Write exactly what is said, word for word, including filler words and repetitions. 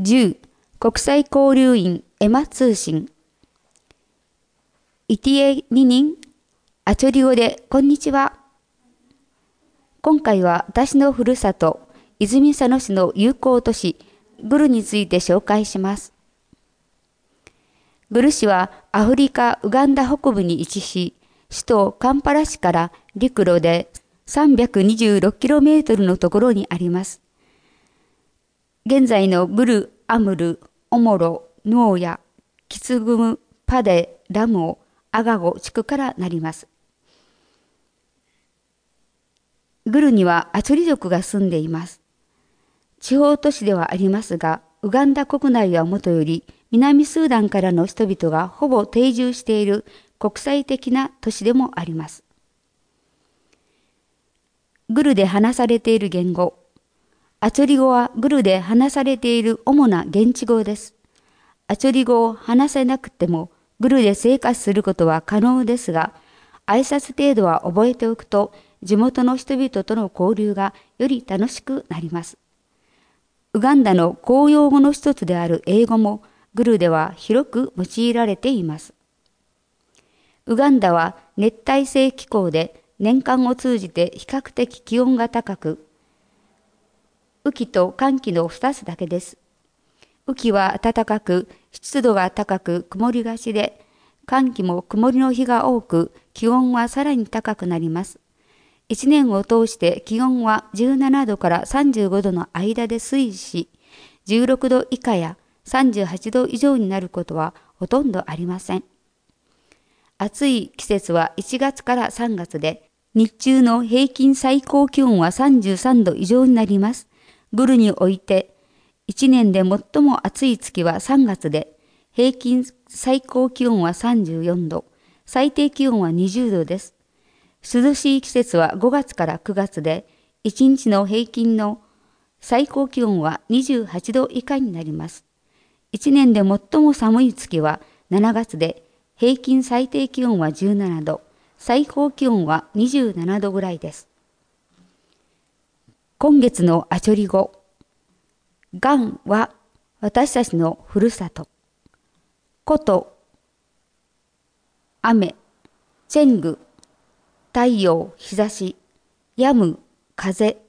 じゅう国際交流員エマ通信。イティエににん、アチョリ語でこんにちは。今回は私のふるさと、泉佐野市の友好都市、グルについて紹介します。グル市はアフリカ・ウガンダ北部に位置し、首都カンパラ市から陸路で さんびゃくにじゅうろくキロメートル のところにあります。現在のグル、アムル、オモロ、ヌオヤ、キツグム、パデ、ラムオ、アガゴ地区からなります。グルにはアチョリ族が住んでいます。地方都市ではありますが、ウガンダ国内はもとより南スーダンからの人々がほぼ定住している国際的な都市でもあります。グルで話されている言語。アチョリ語はグルで話されている主な現地語です。アチョリ語を話せなくてもグルで生活することは可能ですが、挨拶程度は覚えておくと地元の人々との交流がより楽しくなります。ウガンダの公用語の一つである英語もグルでは広く用いられています。ウガンダは熱帯性気候で年間を通じて比較的気温が高く、雨季と乾季のふたつだけです。雨季は暖かく、湿度が高く曇りがちで、乾季も曇りの日が多く、気温はさらに高くなります。一年を通して気温はじゅうななどからさんじゅうごどの間で推移し、じゅうろくど以下やさんじゅうはちど以上になることはほとんどありません。暑い季節はいちがつからさんがつで、日中の平均最高気温はさんじゅうさんど以上になります。グルにおいて、いちねんで最も暑い月はさんがつで、平均最高気温はさんじゅうよんど、最低気温はにじゅうどです。涼しい季節はごがつからくがつで、いちにちの平均の最高気温はにじゅうはちど以下になります。いちねんで最も寒い月はしちがつで、平均最低気温はじゅうななど、最高気温はにじゅうななどぐらいです。今月のアチョリ語。ガンは私たちのふるさと。コト、雨、チェング、太陽、日差し、ヤム、風、